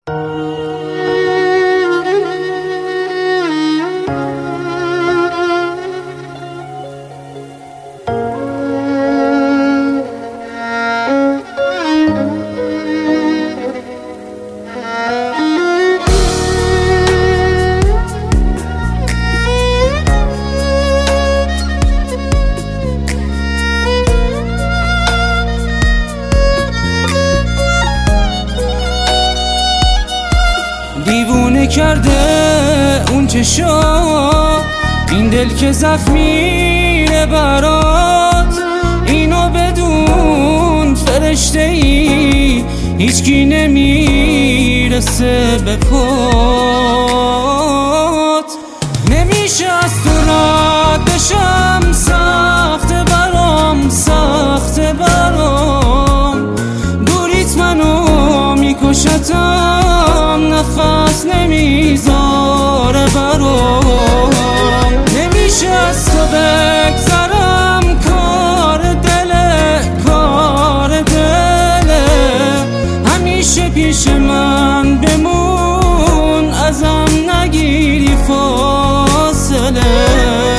دیوونه کرده اون چشات، این دل که زخمیه برات. اینو بدون فرشته ای هیچکی نمیرسه به پات. نمیشه از تو رد بشم، سخته برام، سخته برام. دوریت منو میکشتم، نفس نمیذاره برام. نمیشه از تو بگذرم، کار دله، کار دله. همیشه پیش من بمون، ازم نگیری فاصله.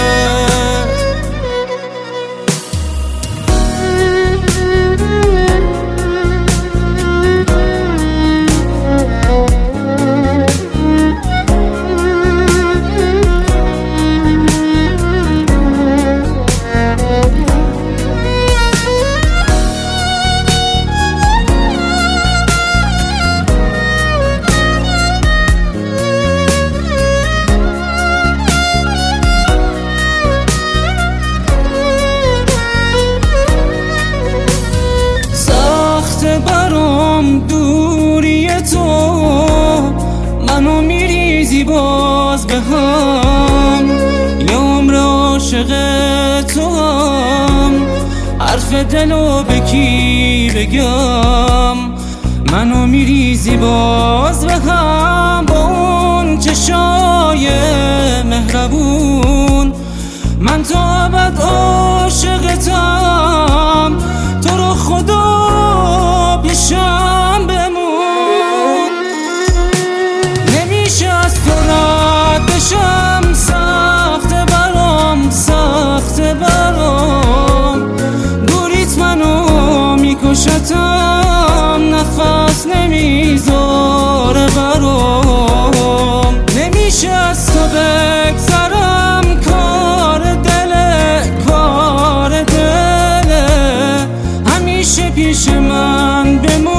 برام دوری تو، منو میریزی باز به هم. یه عمر عاشق تو هم، حرف دلو به کی بگم؟ منو میریزی باز به هم با اون چشای مهربون. من تا ابد عاشقتم، تو رو خدا پیشم بمون. نمیشه از تو رد بشم، سخته برام، سخته برام. دوریت منو میکشتم، نفس نمیذاره برام. نمیشه از تو بگذرم، کار دله، کار دله. همیشه پیش من بمون،